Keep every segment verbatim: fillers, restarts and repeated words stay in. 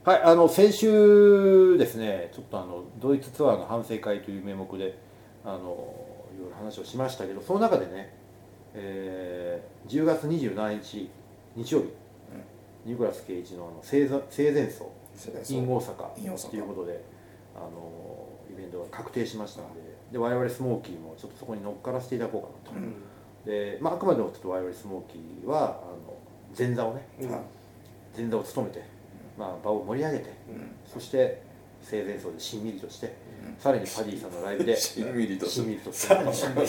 はい、あの先週ですね、ちょっとあのドイツツアーの反省会という名目であのいろいろ話をしましたけど、その中でね、えー、じゅうがつにじゅうしちにち日曜日、うん、ニコラス・ケイイチのあの生生前葬 in 大阪ということであのイベントが確定しましたので、で我々スモーキーもちょっとそこに乗っからせていただこうかなと、うん、で、まあ、あくまでもちょっと我々スモーキーはあの前座をね、うん、前座を務めて、まあ、場を盛り上げて、うん、そして生前葬でしんみりとして、うん、さらにパディさんのライブでしんみりとしんみりとして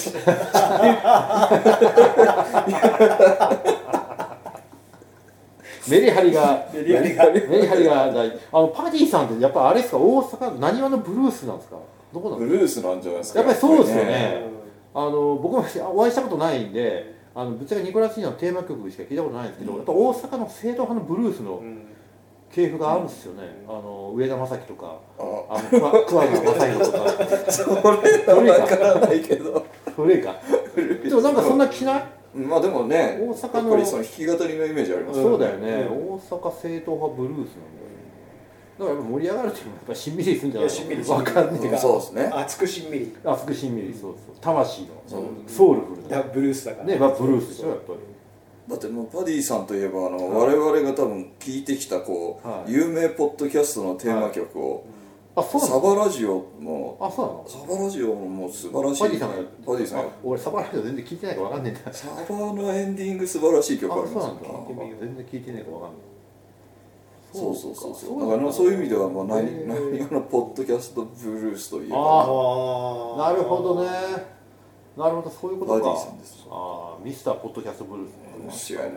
メリハリがメリハリがメリハリが大事。あのパディさんってやっぱあれですか、大阪なにわのブルースなんですか、どこなんですか。 ブルースなんじゃないですか。 やっぱりそうですよね。あの僕もお会いしたことないんで、あのぶっちゃけニコラス・ケイイチのテーマ曲しか聞いたことないんですけど、うん、やっぱ大阪の正統派のブルースの系譜があるんですよね、うん、あの上田正樹とか、あの桑名正宏とかそれは分からないけど古いかでもなんかそんな気ない。 まあでもね、 大阪のやっぱりその弾き語りのイメージありますよね。そうだよね、うん、大阪正統派ブルースなんだよね。だからやっぱ盛り上がるっていうのはやっぱしんみりするんじゃないの。分かんねえが、 そうですね、 熱くしんみり熱くしんみり、そうそう、魂のソウルフルなブルースだからね、ブルースでしょやっぱり。 だってもうパディさんといえばあの、はい、我々が多分聞いてきたこう、はい、有名ポッドキャストのテーマ曲を、はい、あ、そうなの。サバラジオも、 あ、そうなの。 サバラジオも素晴らしい。 パディさんがパディさんが、 俺サバラジオ全然聞いてないから分かんねえんだ。 サバのエンディング素晴らしい曲ありますよ。 あ、そうなんだ。全然聞いてないから分かんない。 そうそうそうそう。だからそういう意味ではもう何何のポッドキャストブルースといえば、 ああ、なるほどね。なるほど、そういうことか。 パディさんです。 ああ、ミスターポッドキャストブルースね。 知らない。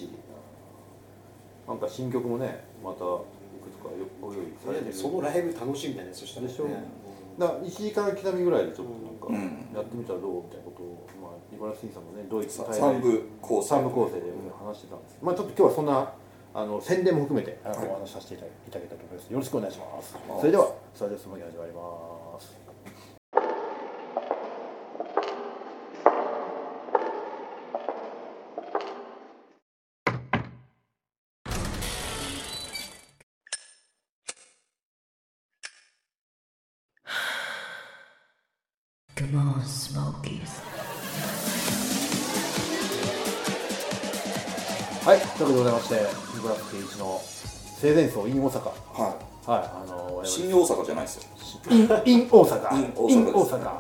なんか新曲もね、またいくつかご用意されてる。 そのライブ楽しみだね、そしたら。 でしょ。だからいちじかん刻みぐらいでちょっとなんかやってみたらどうみたいなことを、まあニコラス・ケイイチさんもね、ドイツ三部構成三部構成で話してたんですけど、まあちょっと今日はそんなあの宣伝も含めてお話しさせていただけたと思います。よろしくお願いします。それではスタジオスモーキー始まります。Come on, Smokies. はい、ということでございまして、ニコラス・ケイイチの生前葬 in 大阪。 はい。 はい、あのー、 新大阪じゃないですよ。 in, in 大阪。 in 大阪。 in 大阪。はい、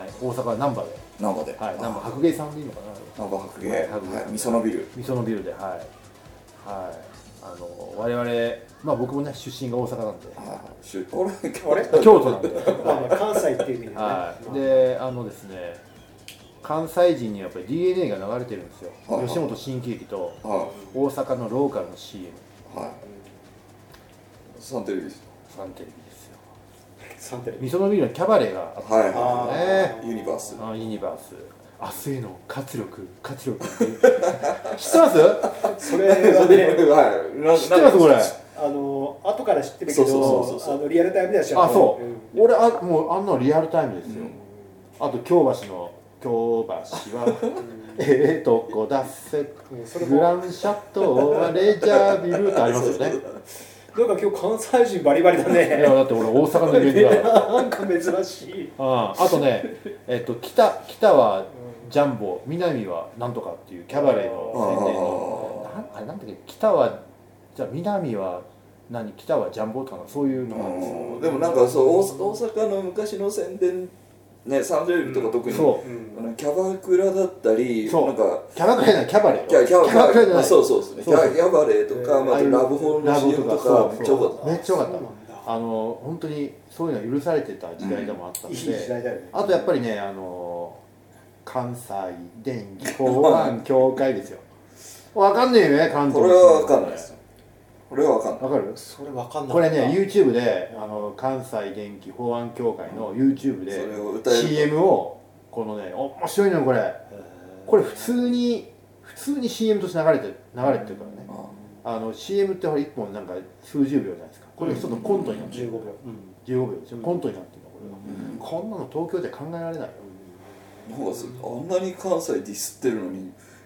大阪は難波で。 難波で。 はい、難波白芸さんでいいのかな。 難波白芸。はい、みそのビル。 みそのビルで、はい。はい。あの我々、まあ僕もね出身が大阪なんで、 俺京都なんで、 関西っていう意味でね。 はい。で、あのですね、関西人にやっぱり ディーエヌエー が流れてるんですよ。吉本新喜劇と大阪のローカルの シーエム。 はい。サンテレビです。 サンテレビですよ。 サンテレビ。 みそのビルのキャバレーがあったんですよね。 ユニバース。 あ、ユニバース。明日への活力、活力っていう。知ってます？それはね、 知ってますこれ。 あの後から知ってるけど、あのリアルタイムでは知らない。 あ、そう。俺あもうあんなのリアルタイムですよ。あと京橋の京橋はええとこだせ。グランシャトーはレジャービルってありますよね。 なんか今日関西人バリバリだね。 いやだって俺大阪のイベントだ。 なんか珍しい。 ああとね、えっと北北はジャンボ、南はなんとかっていうキャバレーの宣伝の、あれなんだっけ、北はじゃあ南は何、北はジャンボとかそういうのなんですよ。 でもなんかそう大阪の昔の宣伝ね、サンテレビとか特に、そう、うん、キャバクラだったり、 そうなんかキャバクラじゃない、キャバレー。 キャキャバクラじゃない。 そうそうですね。キャバレーとか、まあラブホの シーエム とかめっちゃ良かった。 めっちゃ良かった。あの本当にそういうの許されてた時代でもあったので、あとやっぱりね、あの関西電気港湾協会ですよ。わかんねえよね、関東。 これはわかんないです。これはわかんない。 わかる？ それわかんない。 これね、YouTube であの関西電気法案協会の YouTube で シーエム をこのね、面白いのよこれ。これ普通に普通に シーエム として流れて流れてるからね。あの シーエム ってほらいっぽんなんか数十秒じゃないですか。これちょっとコントになってる。じゅうごびょう。じゅうごびょうですよ。コントになってるのこれは。こんなの東京で考えられないよ。 なんかあんなに関西ディスってるのに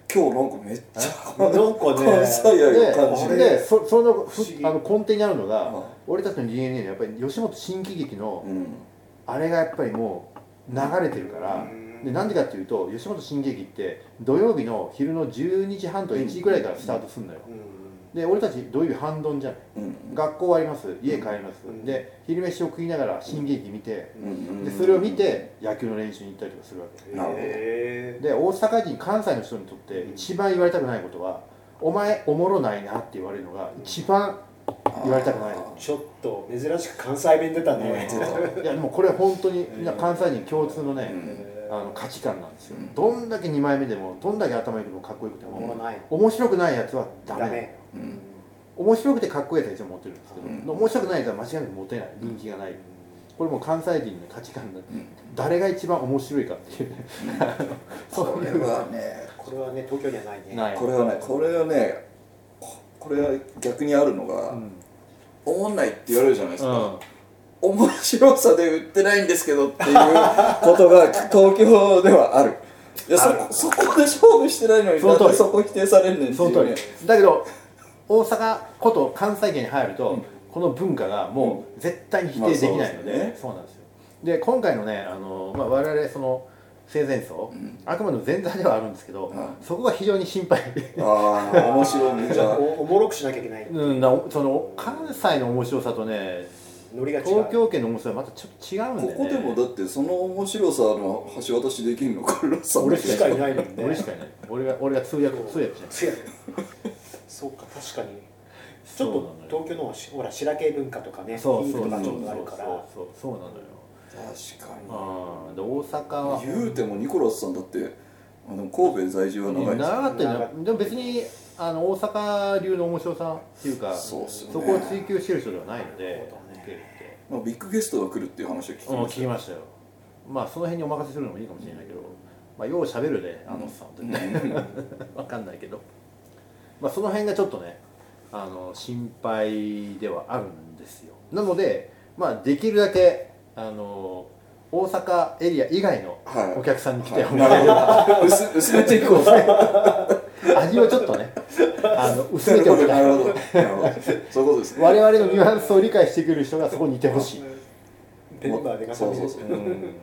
今日なんかめっちゃなんかね関西愛を感じる。 でそそのあの根底にあるのが、うん、俺たちの ディーエヌエー にやっぱり吉本新喜劇の、うん、あれがやっぱりもう流れてるから、うん、でなんでかっていうと吉本新喜劇って土曜日の昼のじゅうにじはんといちじぐらいからスタートするのよ、うんうんで俺たち土曜日半ドンじゃない、うん、学校終わります家帰ります、うん、で昼飯を食いながら新喜劇見て、うん、でそれを見て野球の練習に行ったりとかするわけ、なるほどで大阪人関西の人にとって一番言われたくないことはお前おもろないなって言われるのが一番言われたくないの。 ちょっと珍しく関西弁出たねいやでもこれ本当にみんな関西人共通のね、あの価値観なんですよ、うん、どんだけにまいめでもどんだけ頭良くてもかっこよくても、うん、面白くないやつはダメ、ダメ、うん、面白くてかっこいいやつは一応持ってるんですけど、うん、面白くないやつは間違いなく持てない、人気がない、うん、これも関西人の価値観で、うん、誰が一番面白いかっていうね、うん、 これはねこれはね東京にはないねないこれはねこれはねこれは逆にあるのが、うん、思んないって言われるじゃないですか、うん面白さで売ってないんですけどっていうことが東京ではある。いや そ, そこで勝負してないのになんでそこ否定されるねんっていうね。 だけど大阪こと関西圏に入ると、うん、この文化がもう絶対に否定できないので、うんまあ そうですね、そうなんですよ。で今回のねあの、まあ、我々その生前葬、うん、あくまでも前座ではあるんですけど、うん、そこが非常に心配ああ面白いじゃあお, おもろくしなきゃいけない、 うん、その関西の面白さとねノリが違う東京圏の面白さはまたちょっと違うんで、ね、 ここでもだってその面白さの橋渡しできるのカルロスさん俺しかいないのにね俺しかいない俺が俺が通訳通訳じゃんそうか確かにちょっと東京のほら白系文化とかねそうそうとかちょっとあるからそうそうそうなのよ確かにあで大阪は言うてもニコラスさんだってあの神戸在住は長いですよね長かったよでも別にあの大阪流の面白さっていうか そ, うっすよ、ね、そこを追求してる人ではないのでまあ、ビッグゲストが来るっていう話を聞きましたよ、うん、聞きましたよ。まあその辺にお任せするのもいいかもしれないけど、まあよう喋るであのさんってねわかんないけど、まあその辺がちょっとねあの心配ではあるんですよ。なのでまあできるだけあの大阪エリア以外のお客さんに来てもらえれば、 はいはい、薄, 薄めていく味をちょっとねあの薄めておきたい。 なるほどなるほどそういうことですね。 我々のニュアンスを理解してくれる人がそこにいてほしい。 メンバーでそうそうそう、うん、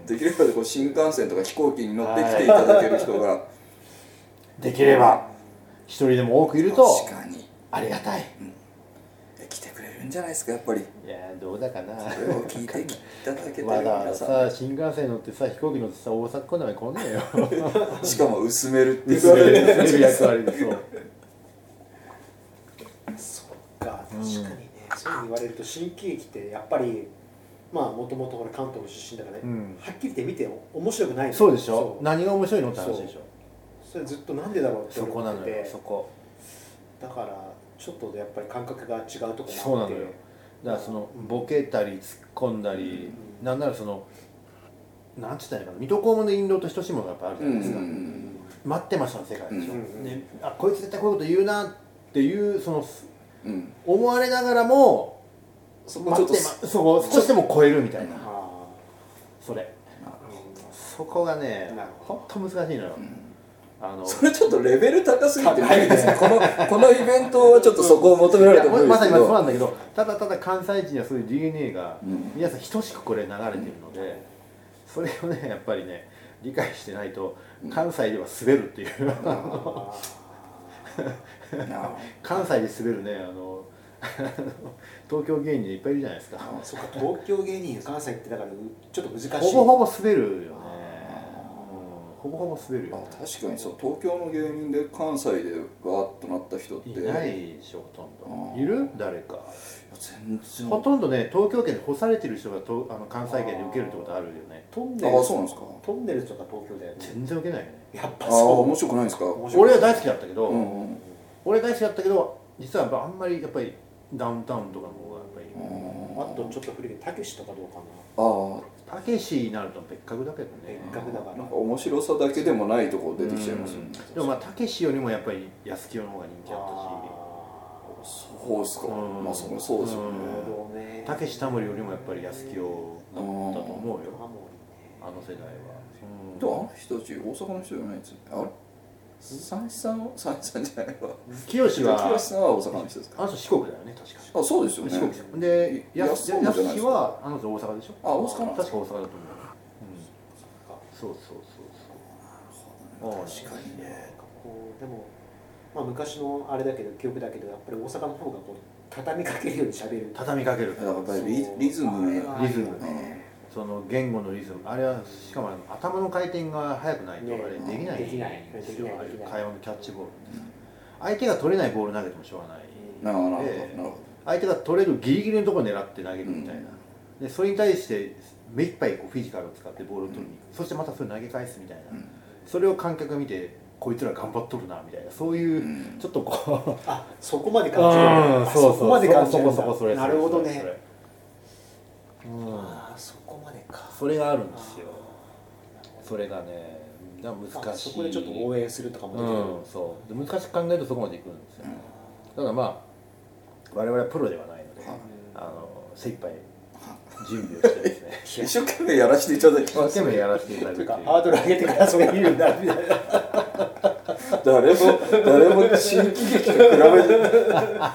できればこう新幹線とか飛行機に乗ってきていただける人ができれば一人でも多くいると確かにありがたい、 うん、来てくれるんじゃないですかやっぱり。いやどうだかなそれを聞いていただけてるまださ新幹線乗ってさ飛行機乗ってさ大阪来ない来ねえよしかも薄めるっていう薄める役割でそうそっか確かにね、うん、そういうふうに言われると新喜劇ってやっぱりまあもともと関東の出身だからね、うん、はっきり言って見て面白くないの。 そうでしょ何が面白いのって話でしょ。 それずっとなんでだろうって思っててそこなのよそこだからちょっとやっぱり感覚が違うところもあってそうなのよだからそのボケたり突っ込んだり、うん、なんならそのなんつったらいいかな水戸黄門の印籠と等しいものがやっぱあるじゃないですか、うんうん、待ってましたの世界でしょ、うんうん、ね、あこいつ絶対こういうこと言うなっていうその、うん、思われながらもそこちょっとそこ少しでも超えるみたいな、うん、それ、うん、そこがね本当難しいのよ、うん、あのそれちょっとレベル高すぎてないですねこのこのイベントはちょっとそこを求められてもいいですけどまさにそうなんだけどただただ関西人はそういう ディーエヌエー が皆さん等しくこれ流れているので、うん、それをねやっぱりね理解してないと関西では滑るっていう、うん、関西で滑るねあの東京芸人いっぱいいるじゃないですか。 あそうか東京芸人関西ってだからちょっと難しい。 ほぼほぼ滑るよね、うん、ほぼほぼ滑るよ、ね、 あ確かにそう東京の芸人で関西でわーっとなった人っていないでしょほとんど。いる誰か全然ほとんどね東京圏で干されてる人がとあの関西圏で受けるってことあるよね。 トンネルあそうなんですか。 トンネルとか東京だよね。 全然受けないよねやっぱそうあ面白くないんですか。 俺は大好きだったけど、 うんうん、 俺大好きだったけど実はあんまりやっぱりダウンタウンとかの方がやっぱりあとちょっと古いけどたけしとかどうかな。 ああたけしになると別格だけどね。 別格だからなんか面白さだけでもないところ出てきちゃいますよね。 でもまあたけしよりもやっぱり安清の方が人気あったしそうですか、うん、まあそそうですよね。たけしタモリよりもやっぱり安清だったと思うよあの世代は、 うん、でもあの人たち大阪の人じゃないですよね。あれ佐々木さんは佐々木さんじゃないわ清は清さんは大阪の人ですか。 あの人四国だよね確か。 あ、そうですよね。 四国ですよ。でややす安本じゃないですかはあの人大阪でしょ。 あ、大阪なんですか。 確か大阪だと思う。うん、そうそうそうそう。ああ確かにね。なんかこうでもまあ昔のあれだけど記憶だけどやっぱり大阪の方がこう畳みかけるように喋る。 畳みかける。 やっぱりリリズムリズムね。その言語のリズム、あれはしかも頭の回転が速くないとあれできない。 できない。できない。 会話のキャッチボール。相手が取れないボール投げてもしょうがない。 なるほどなるほど。 相手が取れるギリギリのところを狙って投げるみたいな。でそれに対して目いっぱいこうフィジカルを使ってボールを取りに行く。そしてまたそれ投げ返すみたいな。それを観客が見てこいつら頑張っとるなみたいな、そういうちょっとこう、 あ、そこまで感じる。 そうそう、 そこまで感じる。 そこそこそれ。 なるほどね。 ああ、そこまでか。 それがあるんですよ。それがね、難しい。 そこでちょっと応援するとかもできる。 そう難しく考えるとそこまでいくんですよ。だからまあ我々はプロではないので、あの精一杯準備をしてですね、 一生懸命やらせていただきます。 一生懸命やらせていただくっていう。 ハードル上げてからそれ言うんだみたいな。 誰も誰も新喜劇と比べて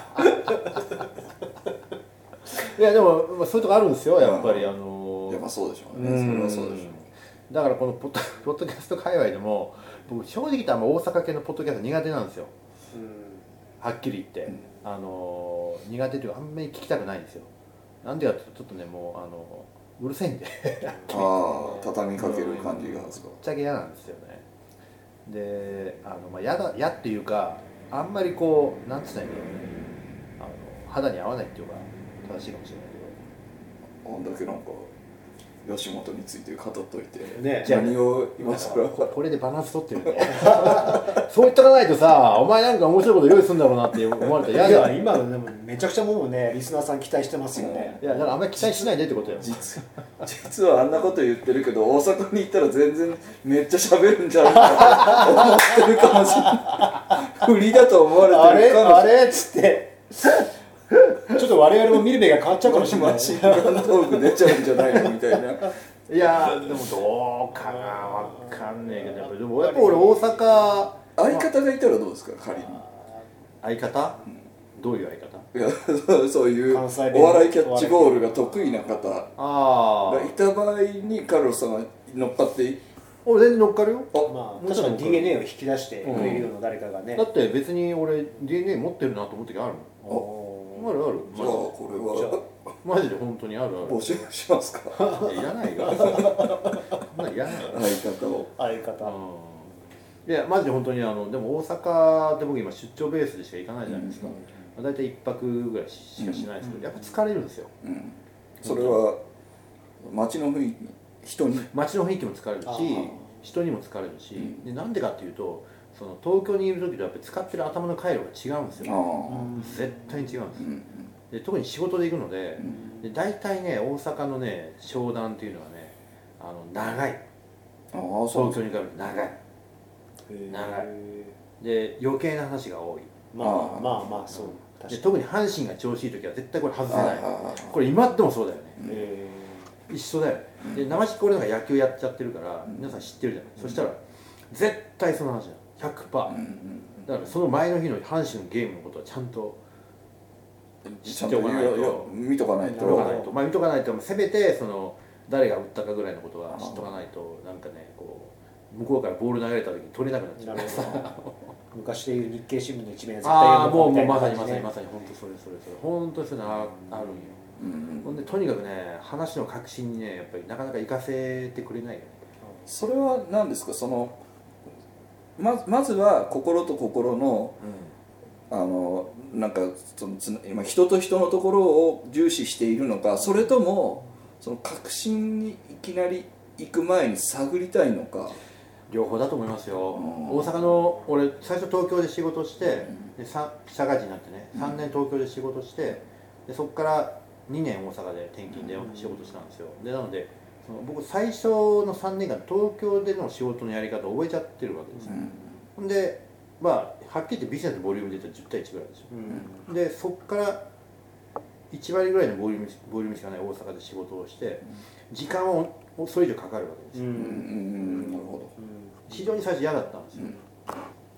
いやでも、まあ、そういうとこあるんですよやっぱり。あのやっぱそうでしょうね。それはそうでしょう。 だからこのポッド、ポッドキャスト界隈でも僕正直言ってあんま大阪系のポッドキャスト苦手なんですよ。はっきり言って、あの苦手というかあんまり聞きたくないんですよ。なんでかっていうとちょっとねもうあのうるさいんでああ、畳みかける感じがですか。 ぶっちゃけ嫌なんですよね。で、あのまあ嫌だ嫌っていうかあんまりこうなんつったらいいんだろうね、あの肌に合わないっていうか正しいかもしれないけど。 あんだけなんか吉本について語っといて、 ね、 何を今更これでバランス取ってるんでそう言っとかないとさ、お前なんか面白いこと用意するんだろうなって思われたら嫌だ。 今のでもめちゃくちゃもうねリスナーさん期待してますよね。 いやだからあんまり期待しないでってことよ。 実実はあんなこと言ってるけど大阪に行ったら全然めっちゃ喋るんじゃないかと思ってるかもしれない振りだと思われてるかもしれない。 あれあれっつってちょっと我々も見る目が変わっちゃうかもしれない。 マシンガントーク出ちゃうんじゃないのみたいな。 いやでもどうかな、わかんねえけど、やっぱでもやっぱ俺大阪相方がいたらどうですか仮に。 相方、うん、どういう相方。いやそう、そういうお笑いキャッチボールが得意な方がいた場合にカルロスさんが乗っかっていい。 俺全然乗っかるよ。 まあ確かに ディーエヌエー を引き出してくれるような誰かがね、 だって別に俺 ディーエヌエー 持ってるなと思う時あるもん。あるある。 じゃあこれはマジで本当にあるある。 募集しますか。 いやいらないが。いらない。 相方を。 相方。 いやマジで本当にあのでも大阪って僕今出張ベースでしか行かないじゃないですか。だいたいいっぱくぐらいしかしないですけど、やっぱ疲れるんですよ。 うん、それは街の雰囲気、人に街の雰囲気も疲れるし、人にも疲れるし、うん、でなんでかっていうと。その東京にいる時とやっぱり使ってる頭の回路が違うんですよ。絶対に違うんですよ。で特に仕事で行くので、で大体ね大阪のね商談っていうのはねあの長い。東京に比べて長い。長い。で余計な話が多い。 まあまあまあそう。 で特に阪神が調子いい時は絶対これ外せない。これ今でもそうだよね。一緒だよね。で生しっこ俺なんか野球やっちゃってるから皆さん知ってるじゃない。そしたら絶対その話だ。ひゃくパーセント、だからその前の日の阪神のゲームのことはちゃんと知っておかないと見とかないとまあ見とかないとせめてその誰が打ったかぐらいのことは知っとかないとなんかねこう向こうからボール投げられた時に取れなくなっちゃう。 昔でいう日経新聞の一面は絶対ああもうもうまさにまさにまさに本当それそれそれ本当にそれああるんよ。ほんでとにかくね話の核心にねやっぱりなかなか活かせてくれないよね。 それは何ですかそのまず、まずは心と心の、うん、あのなんかそのつ今人と人のところを重視しているのかそれともその確信にいきなり行く前に探りたいのか。 両方だと思いますよ。大阪の俺最初東京で仕事して、うん、で社会人になってねさんねん東京で仕事してでそこからにねん大阪で転勤で仕事したんですよ。でなのでその僕最初のさんねんかん東京での仕事のやり方を覚えちゃってるわけですよ。ほ、うんでまあはっきり言ってビジネスのボリュームで言ったらじゅうたいいちぐらいですよ。うん、でそこからいちわりぐらいのボリュームボリュームしかない大阪で仕事をして時間をそれ以上かかるわけですよ。なるほど。非常に最初嫌だったんですよ。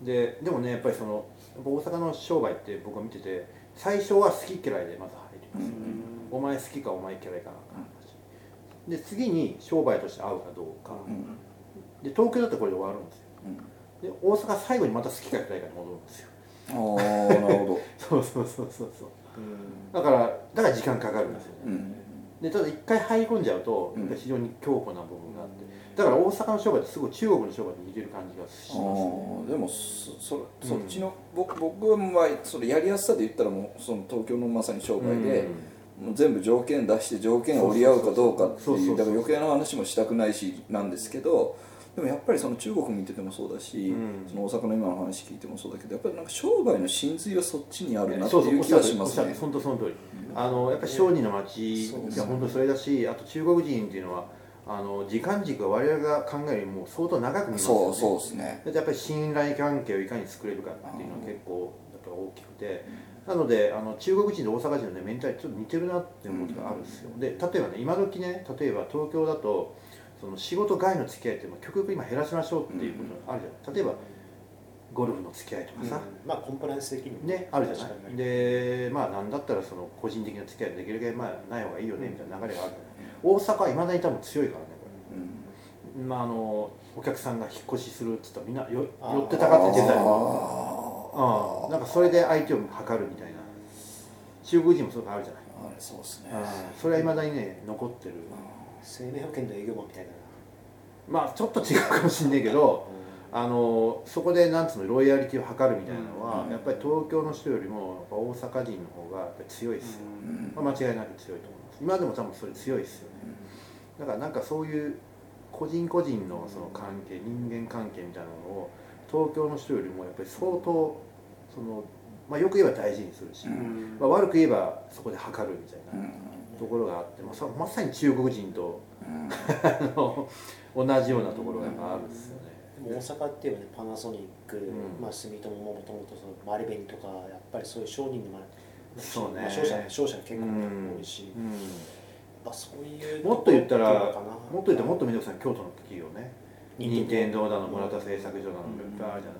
ででもねやっぱりその大阪の商売って僕は見てて最初は好き嫌いでまず入ります、うん、お前好きかお前嫌いかなんか話で次に商売として合うかどうか、うん、で東京だとこれで終わるんですよ、うん、で大阪最後にまた好きか嫌いかに戻るんですよ。 ああなるほどそうそうそうそうそう、うん、だからだから時間かかるんですよね、うん、でただ一回入り込んじゃうとやっぱり非常に強固な部分があって、だから大阪の商売ってすごい中国の商売に似てる感じがしますね。 あでも そ, そ, そっちの、うん、僕, 僕はそれやりやすさで言ったらもうその東京のまさに商売で、うん、もう全部条件出して条件が折り合うかどうかっていうだから余計な話もしたくないしなんですけど、でもやっぱりその中国見ててもそうだし、うん、その大阪の今の話聞いてもそうだけどやっぱりなんか商売の真髄はそっちにあるなっていう気がしますね。 本当その通り、あのやっぱり商人の街が本当それだし、あと中国人っていうのはあの時間軸が我々が考えるよりも相当長く見ますよね。 そうそうですね。 やっぱり信頼関係をいかに作れるかっていうのは結構やっぱ大きくて、なのであの中国人と大阪人の、ね、メンタリティちょっと似てるなって思うことがあるんですよ。で例えばね今時ね例えば東京だとその仕事外の付き合いって極力今減らしましょうっていうことがあるじゃない。例えばゴルフの付き合いとかさ、 うん、まあコンプライアンス的にねあるじゃない。でまあなんだったらその個人的な付き合いできるだけまあない方がいいよねみたいな流れがあるじゃない。大阪はいまだに多分強いからねこれ、うん、まああのお客さんが引っ越しするっつったらみんなよ寄ってたかって出たり、ああなんかそれで相手を測るみたいな中国人もそういうのあるじゃない。 あれそうですね。 それはいまだにね残ってる。 生命保険の営業マンみたいな。 まあちょっと違うかもしれないけど、うん、あのそこでなんつうのロイヤリティを測るみたいなのは、うん、やっぱり東京の人よりも大阪人の方がやっぱり強いですよ、うんまあ、間違いなく強いと思います。今でも多分それ強いですよね、うん、だからなんかそういう個人個人のその関係人間関係みたいなのを東京の人よりもやっぱり相当その、まあ、よく言えば大事にするし、うんまあ、悪く言えばそこで測るみたいな、うんところがあって、まあ、まさに中国人と、うん、同じようなところがあるんですよね。 でも大阪っていうのは、ね、パナソニック、うんまあ、住友ももともとマリベニとかやっぱりそういう商人の、まあそうねまあ、商社商社結構、ねうん、多いし、うんまあ、そういうもっと言ったらもっと言ったらもっと皆さん京都の企業ね任天堂だの村田製作所だのいっぱいあるじゃない、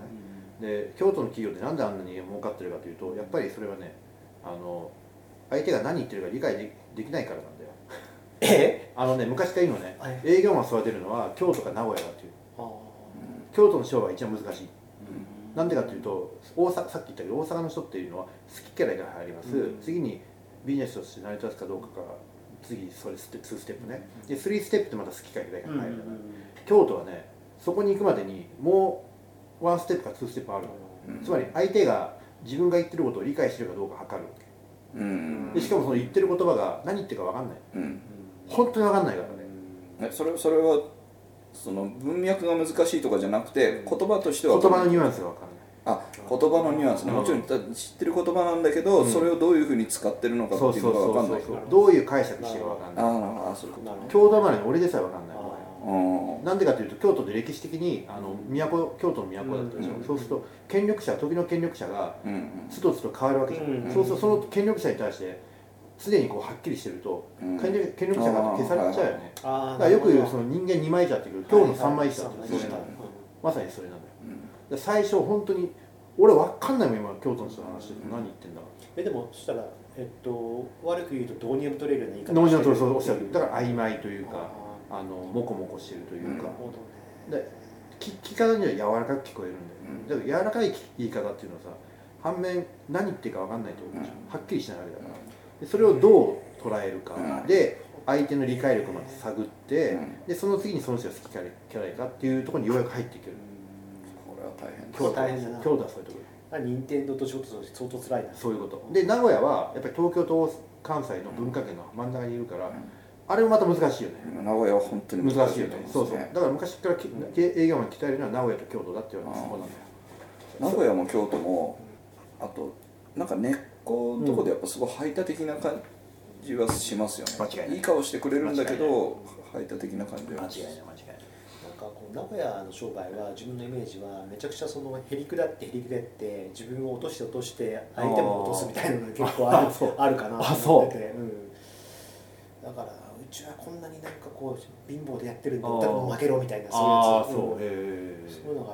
うん、で京都の企業ってなんであんなに儲かってるかというとやっぱりそれはねあの相手が何言ってるか理解でできないからなんだよ。 えあのね昔から言うのね、はい、営業マン育てるのは京都か名古屋だっていう。京都の商売が一番難しい。なんでかというと大阪さっき言ったけど大阪の人っていうのは好き嫌いが入ります、うん、次にビジネスとして成り立つかどうかから次それにステップねでスリーステップってまた好き嫌いが入るから、うんうん、京都はねそこに行くまでにもうワンステップかツーステップあるの、うん、つまり相手が自分が言ってることを理解してるかどうか測るわけ。でしかもその言ってる言葉が何言ってるか分かんない、うん、本当に分かんないからね。それそれはその文脈が難しいとかじゃなくて言葉としては言葉のニュアンスが分かんない。 あ言葉のニュアンスね、もちろん知ってる言葉なんだけど、うん、それをどういうふうに使ってるのかっていうのが分かんない。 どういう解釈してるか分かんない。 ああそういうこと。 京都生まれの俺でさえ分かんない。なんでかというと京都で歴史的にあの都京都の都だったでしょ、うん、そうすると権力者時の権力者がつどつど変わるわけじゃん、うん、そうするとその権力者に対して常にこうはっきりしてると、うん、権力、権力者が消されちゃうよね。だからよく言うその人間にまい茶っていうけど今日のさんまい茶ってそれなの、まさにそれなんだよ、うん、最初本当に俺分かんないもん今京都の人の話で何言ってんだろう。 えでもそしたら、えっと、悪く言うとどうにでも取れるような言い方どうにでも取れるおっしゃる。だから曖昧というかあのモコモコしてるというか、うん、で聞き方には柔らかく聞こえるんだよ、うん、だから柔らかい言い方っていうのはさ反面何言ってるか分かんないってことでしょ、うん、はっきりしないわけだからでそれをどう捉えるか、うん、で相手の理解力まで探って、うん、でその次にその人が好き嫌いかっていうところにようやく入っていける、 うん、これは大変京都大変だな。 京都はそういうところ任天堂と仕事と相当つらいな。 そういうことで名古屋はやっぱり東京と関西の文化圏の真ん中にいるから、うんあれもまた難しいよね。 名古屋は本当に難しいよね。そうそう。だから昔から営業マン鍛えるのは名古屋と京都だって言われてそこなんだよ。 名古屋も京都もあとなんか根っこのとこでやっぱすごい排他的な感じはしますよね。 間違いない。 いい顔してくれるんだけど排他的な感じは。 間違いない間違いない。なんかこう名古屋の商売は自分のイメージはめちゃくちゃそのへりくだってへりくだって自分を落として落として相手も落とすみたいなのが結構あるあるかなと思ってて。うん、だから。うちはこんなになんかこう貧乏でやってるんで歌も負けろみたいなそういうやつ、そういうのがあるような気が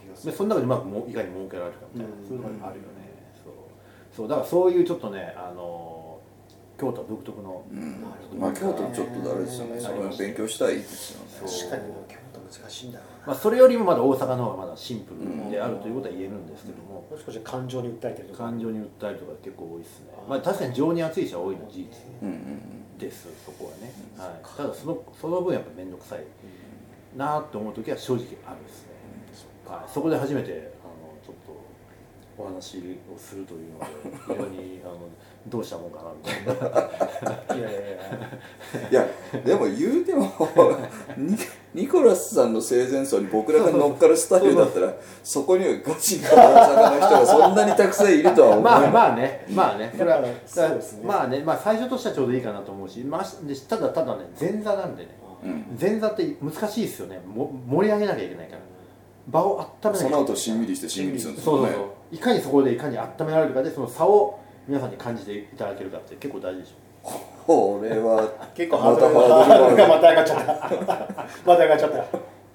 がする。 でその中でうまくもいかに儲けられるかみたいな、そういうのがあるよね。そうそうだからそういうちょっとねあの京都独特の、 うん、 なるほどねまあ京都ちょっとあれですよね、それを勉強したいですよね。 確かに京都難しいんだろうな。 まあ、それよりもまだ大阪の方がまだシンプルであるということは言えるんですけども、 もしかして感情に訴えてるとか。 感情に訴えるとか結構多いですね。まあ確かに情に熱い人は多いのは事実うんうんですそこはね、はい、ただそのその分やっぱ面倒くさいなって思う時は正直あるんですね、はい、そこで初めてあのちょっとお話をするというので非常にあのどうしたもんかなみたいな。いやいやいやいやでも言うてもニ, ニコラスさんの生前葬に僕らが乗っかるスタイルだったらそこにはガチな大阪の人がそんなにたくさんいるとは思う。 まあまあねまあねそれはそうですね。 まあねまあ最初としてはちょうどいいかなと思うし、まあ、ただただね前座なんでね、 うん、 前座って難しいですよね。も盛り上げなきゃいけないから場を温めなきゃいけない。 その後しんみりしてしんみりするんですよね。 そうそうそういかにそこでいかに温められるかでその差を皆さんに感じていただけるかって結構大事でしょ。 これは結構ハードルがハードルがまた上がっちゃったまた上がっちゃった。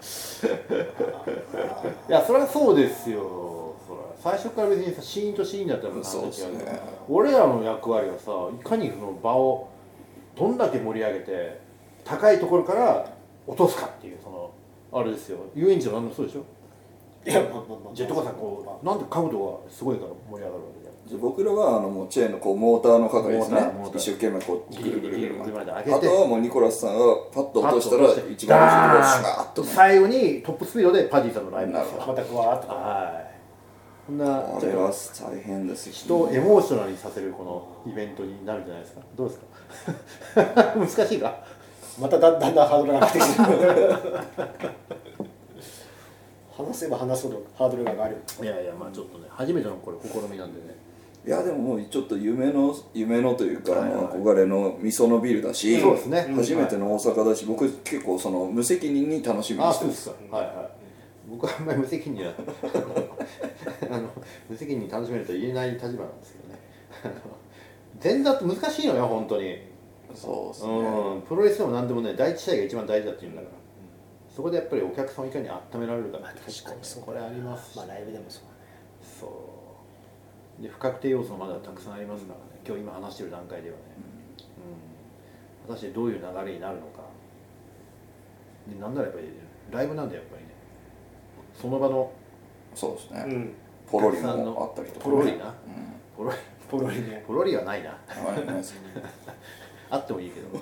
いやそれはそうですよ。そら最初から別にさシーンとシーンだったら話そうですね。 俺らの役割はさいかにその場をどんだけ盛り上げて高いところから落とすかっていうそのあれですよ。遊園地の何でもそうでしょ。 いやまあまあまあジェットコースターこうなんで角度がすごいから盛り上がるわけじゃん。 じゃあ僕らはあのもうチェーンのこうモーターの係ですねモーターモーター一生懸命こうギリギリギリギリまで上げてあとはもうニコラスさんがパッと落としたらパッと落として一番後ろでダーンシュワーッとね。 最後にトップスピードでパディさんのライブですよ。 またこうわーっとはいこんなこれは大変ですよ。 人をエモーショナルにさせるこのイベントになるんじゃないですか。どうですか難しいか。 まただだんだんハードルが上がってきて話せば話すほどハードルが上がる。 いやいやまあちょっとね初めてのこれ試みなんでね。 いやでももうちょっと夢の夢のというか、 はいはい憧れのみそのビルだし、 そうですね初めての大阪だし、僕結構その無責任に楽しみにしてます。 あそうですか。はいはい僕はあんまり無責任にはあの無責任に楽しめると言えない立場なんですけどね前座って難しいのよ本当に。 そうですね、 うんプロレスでも何でもね第一試合が一番大事だっていうんだから、そこでやっぱりお客さんをいかに温められるかって結構ねこれありますし、 まあライブでもそうだね。 そうで不確定要素もまだたくさんありますからね今日今話してる段階ではね、うん、果たしてどういう流れになるのかでなんならやっぱりライブなんでやっぱりねその場のそうですね、 うんポロリもあったりとか、ね、 ポロリな、 うん、 ポロリポロリね。 ポロリはないなはいないですよあってもいいけど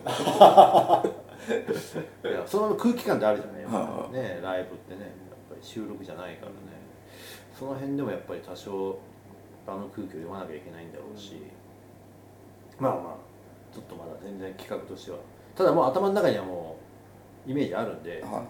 いやその空気感ってあるじゃないやっぱりねライブってねやっぱり収録じゃないからねその辺でもやっぱり多少場の空気を読まなきゃいけないんだろうし、まあまあちょっとまだ全然企画としてはただもう頭の中にはもうイメージあるんで、 はい、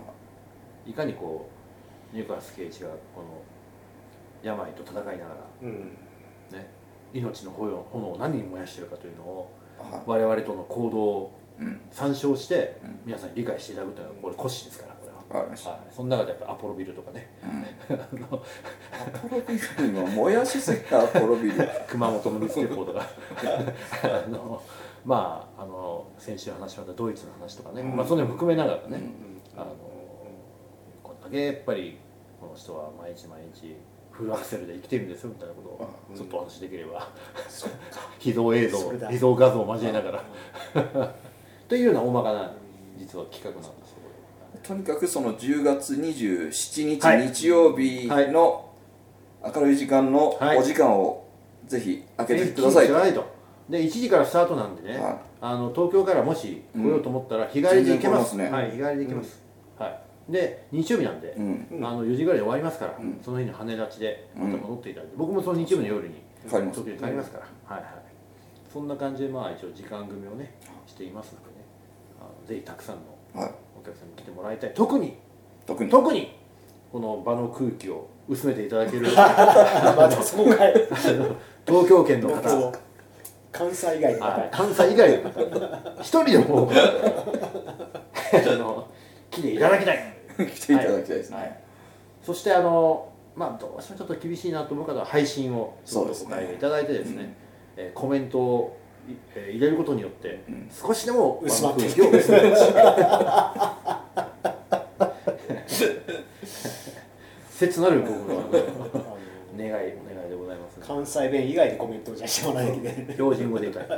いかにこうニコラス・ケイジがこの病と戦いながら、 うんね、命の炎を何に燃やしてるかというのをはい、 我々との行動をうん参照してうん皆さんに理解していただくというのはこれ骨子ですからこれは、 わかりました、 はい、その中でやっぱアポロビルとかねうん、アポロビルには燃やしすぎたアポロビル熊本のルスケポーとかあのまああの先週話しましたドイツの話とかね、 うんまあそれも含めながらね、 うんあのこんだけやっぱりこの人は毎日毎日フルアクセルで生きてるんですよみたいなことをちょっとお話しできれば、秘蔵映像それだ秘蔵画像を交えながらというような大まかな実は企画なんですけとにかくそのじゅうがつにじゅうしちにち、 はい日曜日の明るい時間のはいお時間をぜひ開けどてください、 じゃないとでいちじからスタートなんでね、 はいあの東京からもし来ようと思ったら日帰りで行けます、 全然来れますねはい、日帰りで行けます、はい、で日曜日なんで、 うん、 うんあのよじぐらいで終わりますから、 うんその日に羽立ちでまた戻っていただいて、僕もその日曜日の夜に帰ります東京に帰りますから、はいはいそんな感じでまあ一応時間組みをねしていますのでねあのぜひたくさんのはい、 お客さんに来てもらいたい特に特に特にこの場の空気を薄めていただけるまたそこかい東京圏の方、 関西以外のはい方、 関西以外の方一人でもあの来ていただきたい来ていただきたいですね、 はいそしてあのまあどうしてもちょっと厳しいなと思う方は配信をちょっとご会議いただいてですね、えーコメントを、えー入れることによって、 うん少しでも薄まっていく場の空気を薄めてほしい切なる僕の願いお願いでございます、ね、 関西弁以外でコメントをじゃしてもらえて標準語でいいから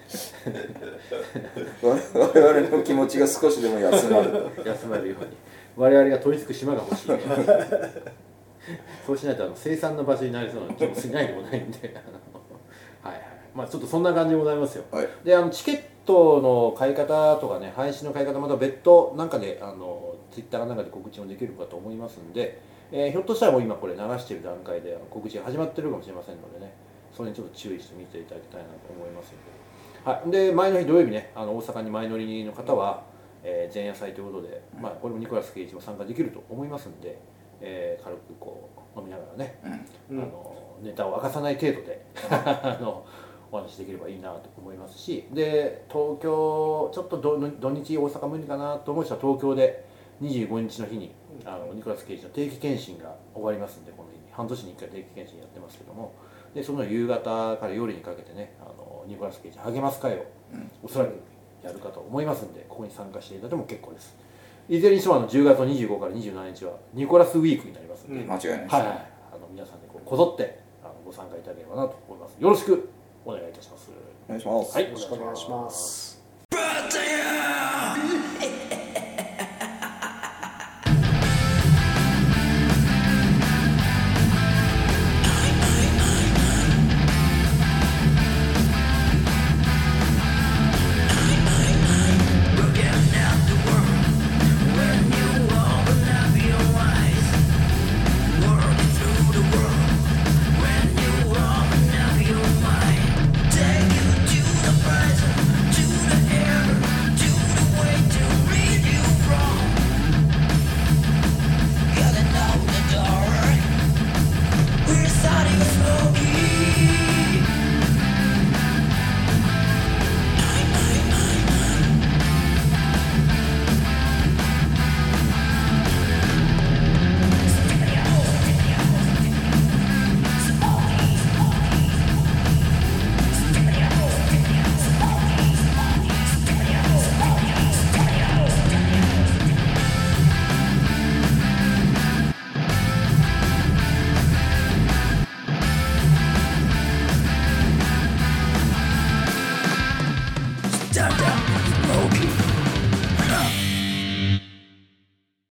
我々の気持ちが少しでも休まる休まるように我々が取り付く島が欲しいそうしないとあの生産の場所になりそうな気もしないでもないんではいはい、まあちょっとそんな感じでございますよ、 はい、 であのチケットの買い方とかね配信の買い方また別途なんかであのツイッターかなんかで告知もできるかと思いますんで、えー、ひょっとしたらもう今これ流している段階で告知が始まってるかもしれませんのでねそれにちょっと注意して見ていただきたいなと思いますので、はい、で前の日土曜日ねあの大阪に前乗りの方は、えー、前夜祭ということで、まあ、これもニコラス・ケイジも参加できると思いますんで、えー、軽くこう飲みながらね、うん、あのネタを明かさない程度であのお話しできればいいなと思いますしで東京ちょっと土日大阪無理かなと思う人は東京でにじゅうごにちの日にあのニコラス・ケイジの定期検診が終わりますんでこの日に半年にいっかい定期検診やってますけどもでその夕方から夜にかけてねあのニコラス・ケイジ励ます会をおそらくやるかと思いますんでここに参加していただいても結構です。いずれにしてもあのじゅうがつのにじゅうごからにじゅうしちにちはニコラスウィークになりますので、 うん、間違いないです、 はいはい、あの皆さんでこうこぞってあのご参加いただければなと思います。よろしくお願いいたします。 お願いします。 はい、 よろしくお願いします。